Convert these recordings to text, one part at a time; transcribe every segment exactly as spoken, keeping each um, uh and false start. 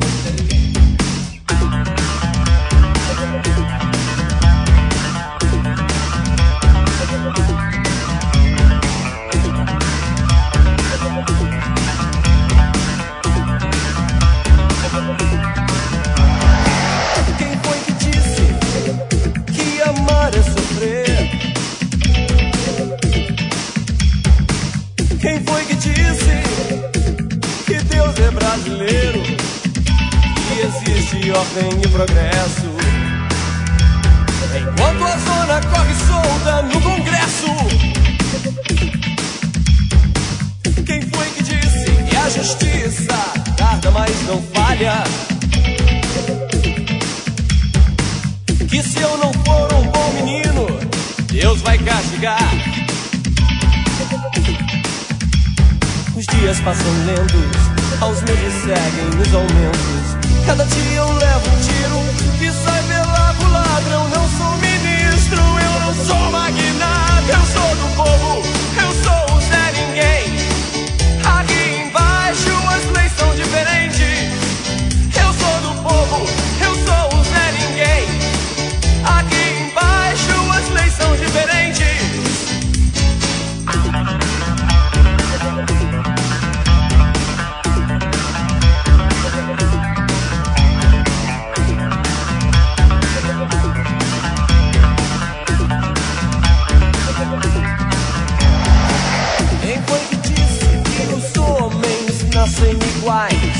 Quem foi que disse que Deus é brasileiro, que existe ordem e progresso, enquanto a zona corre solta no Congresso? Quem foi que disse que a justiça tarda, mas não falha, que se eu não for um bom menino, Deus vai castigar? Os dias passam lentos, aos meses seguem os aumentos. Cada dia eu levo um tiro que sai pela culatra. Eu não sou ministro, eu não sou magnata, eu sou do povo, eu sou o Zé Ninguém. Aqui embaixo as leis são diferentes. Eu sou do povo, eu sou o Zé Ninguém. Aqui embaixo as leis são diferentes. Nascem iguais.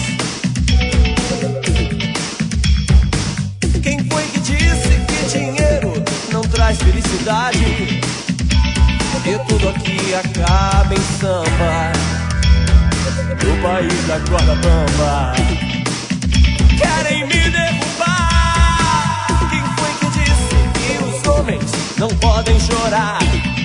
Quem foi que disse que dinheiro não traz felicidade? E tudo aqui acaba em samba, no país da corda bamba. Querem me derrubar. Quem foi que disse que os homens não podem chorar?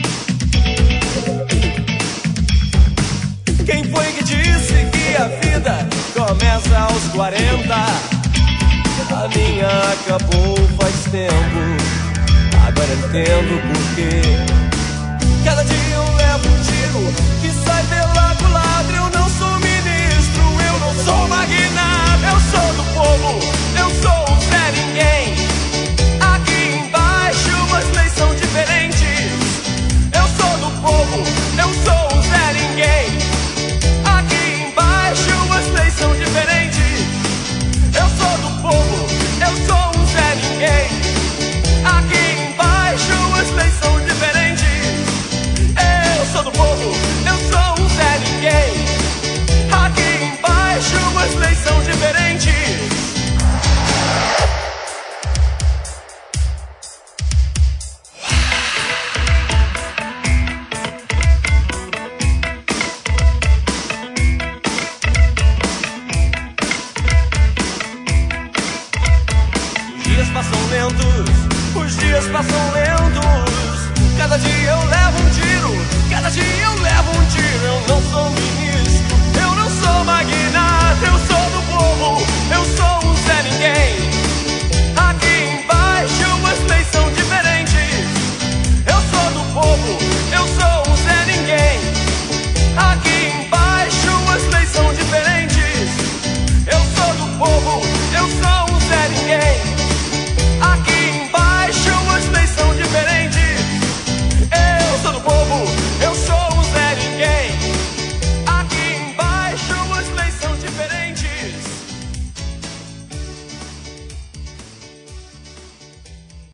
Quem foi que disse que a vida começa aos quarenta? A minha acabou faz tempo, agora entendo por quê. Cada dia eu levo um tiro que sai pela culatra. Eu não sou ministro, eu não sou magnata, eu sou do povo, eu sou o Zé Ninguém. Aqui embaixo as leis são diferentes. Eu sou do povo, eu sou o Zé Ninguém. As leis são diferentes. Eu sou do povo, eu sou um Zé Ninguém. Aqui embaixo as leis são diferentes. Eu sou do povo, eu sou um Zé Ninguém. Aqui embaixo as leis são diferentes. Passam lentos, os dias passam lentos. Cada dia eu levo um tiro, cada dia eu levo um tiro. Eu não